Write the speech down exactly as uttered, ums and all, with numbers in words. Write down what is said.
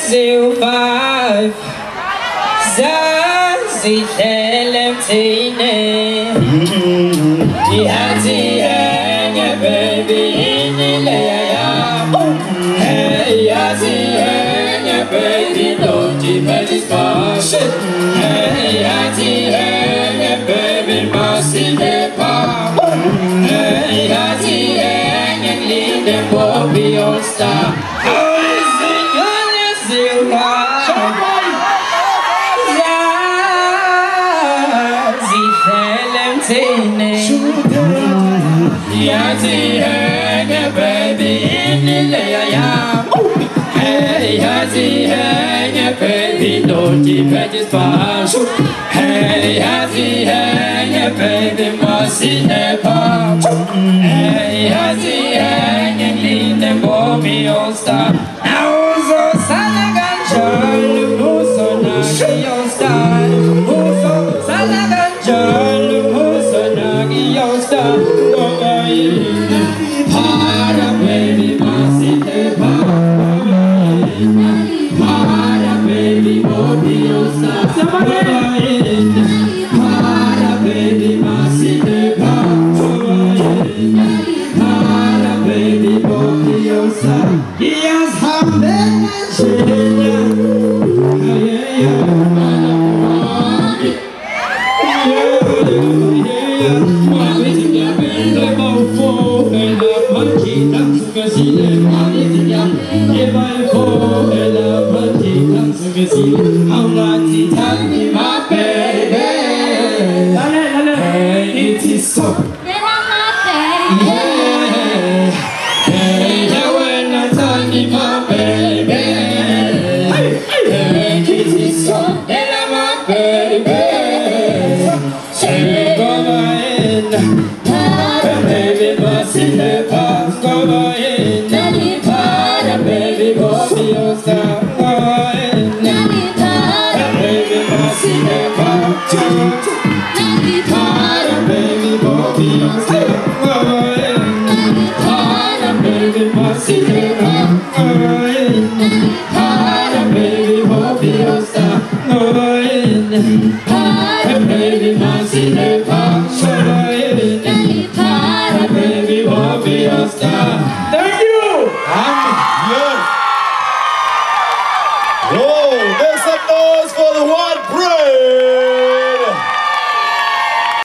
zero five Zazi Telem Tine Yati Hanya baby in the Hey Yati Hanya baby don't you bet it's passion Hey Yati Hanya baby must see the power Hey Yati Hanya lead the Bobby all star Yati hanya baby in the layam. Hey Yati hanya baby don't you bet it's passion. Hey Yati hanya baby must see the power. Hey Yati hanya lead the Bobby all star. Now so Salagan John who's so nagi all star. Who's so Salagan John who's so nagi all star. Para baby, masite para baby, modiosa. Para baby, masite para baby, modiosa. Yes, hamben how much it tell me my baby hey it is so yeah hey when I tell me my baby hey it is so my baby say go in baby must in the past go in baby body yourself go in baby must in the past